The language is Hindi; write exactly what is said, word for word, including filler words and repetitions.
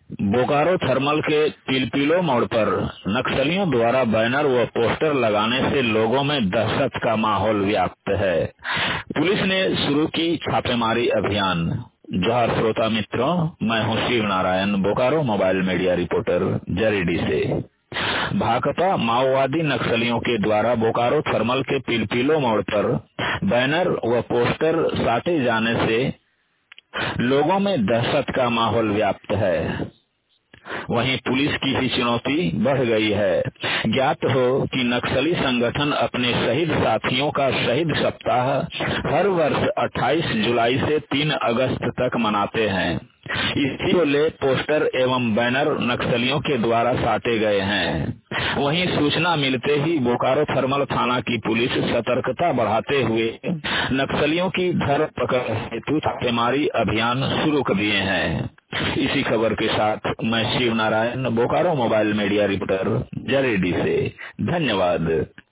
बोकारो थर्मल के पिलपिलो मोड़ पर नक्सलियों द्वारा बैनर व पोस्टर लगाने से लोगों में दहशत का माहौल व्याप्त है। पुलिस ने शुरू की छापेमारी अभियान। जोहार श्रोता मित्रों, मैं हूं Shiv Narayan, Bokaro mobile media reporter Jaridih से। भाकपा माओवादी नक्सलियों के द्वारा बोकारो थर्मल के पिलपिलो मोड़ पर बैनर व पोस्टर साटे जाने से लोगों में दहशत का माहौल व्याप्त है। वहीं पुलिस की ही चुनौती बढ़ गई है। ज्ञात हो कि नक्सली संगठन अपने शहीद साथियों का शहीद सप्ताह हर वर्ष अट्ठाईस जुलाई से तीन अगस्त तक मनाते हैं। इसी को ले पोस्टर एवं बैनर नक्सलियों के द्वारा साटे गए हैं। वहीं सूचना मिलते ही बोकारो थर्मल थाना की पुलिस सतर्कता बढ़ाते हुए नक्सलियों की धर पकड़ हेतु छापेमारी अभियान शुरू कर दिए हैं। इसी खबर के साथ मैं Shiv Narayan, Bokaro mobile media reporter Jaridih से। धन्यवाद।